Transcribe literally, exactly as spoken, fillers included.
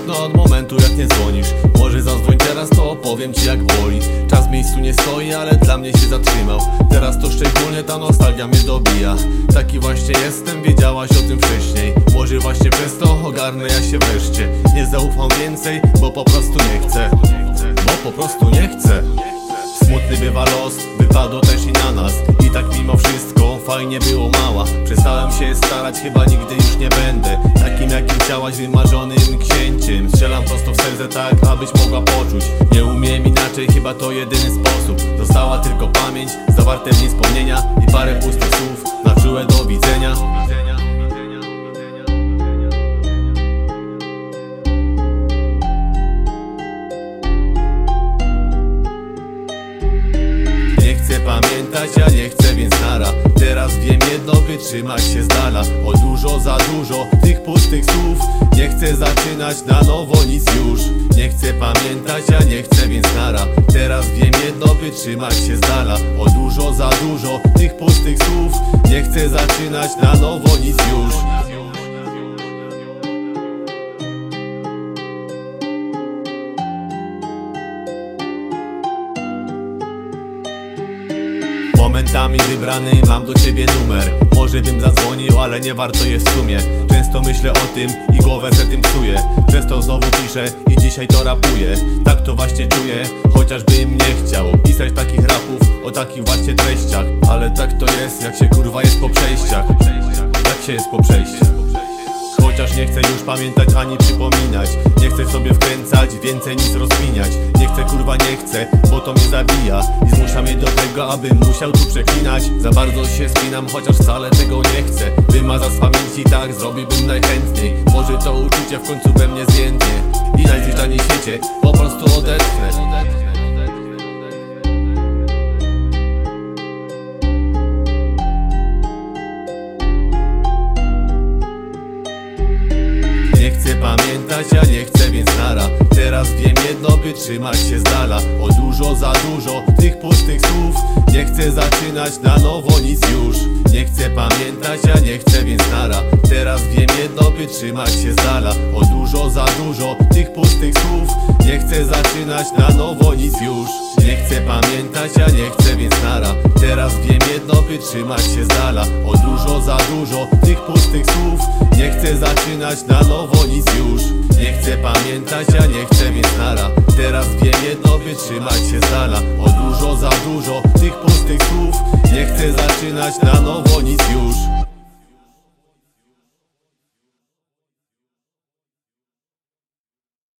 późno od momentu jak nie dzwonisz. Może zadzwoń teraz, to opowiem ci jak boli. Czas w miejscu nie stoi, ale dla mnie się zatrzymał. Teraz to szczególnie ta nostalgia mnie dobija. Taki właśnie jestem, wiedziałaś o tym wcześniej. Może właśnie przez to ogarnę ja się wreszcie. Nie zaufam więcej, bo po prostu nie chcę. Bo po prostu nie chcę. Smutny bywa los, wypadło też i na nas. I tak mimo wszystko fajnie było mała. Przestałem się starać, chyba nigdy już nie będę takim jakim chciałaś, wymarzonym księciem. Strzelam prosto w serce tak, abyś mogła poczuć. Nie umiem inaczej, chyba to jedyny sposób. Została tylko pamięć, zawarte w niej wspomnienia i parę pustych słów na czułe do widzenia. Nie chcę pamiętać, ja nie chcę, więc nara. Teraz wiem jedno, by trzymać się z dala. O dużo, za dużo tych pustych słów. Nie chcę zaczynać na nowo nic już. Nie chcę pamiętać, ja nie chcę, więc nara. Teraz wiem jedno, by trzymać się z dala. O dużo, za dużo tych pustych słów. Nie chcę zaczynać na nowo nic już. Momentami wybrany mam do ciebie numer. Może bym zadzwonił, ale nie warto jest w sumie. Często myślę o tym i głowę se tym psuję. Przez to znowu piszę i dzisiaj to rapuję. Tak to właśnie czuję, chociażbym nie chciał pisać takich rapów o takich właśnie treściach. Ale tak to jest, jak się kurwa jest po przejściach. Jak się jest po przejściach. Chociaż nie chcę już pamiętać ani przypominać. Nie chcę sobie wkręcać, więcej nic rozkminiać. Nie chcę, kurwa nie chcę, bo to mnie zabija. I zmusza mnie do tego, abym musiał tu przeklinać. Za bardzo się spinam, chociaż wcale tego nie chcę. Wymazać z pamięci, tak zrobiłbym najchętniej. Może to uczucie w końcu we mnie zwiędnie i najzwyś na świecie po prostu odetchnę. Nie chcę pamiętać, ja nie chcę, więc nara. Teraz wiem jedno, by trzymać się z dala. O dużo, za dużo tych pustych słów. Nie chcę zaczynać na nowo nic już. Nie chcę pamiętać, ja nie chcę, więc nara. Teraz wiem jedno, by trzymać się z dala. O dużo, za dużo tych pustych słów. Nie chcę zaczynać na nowo nic już. Nie chcę pamiętać, ja nie chcę, więc nara. Teraz wiem jedno, by trzymać się z dala. O dużo, za dużo tych pustych słów. Nie chcę zaczynać na nowo nic już. Nie chcę pamiętać, ja nie chcę, więc nara. Teraz wiem jedno, by trzymać się z dala. O dużo, za dużo tych pustych słów. Nie chcę zaczynać na nowo nic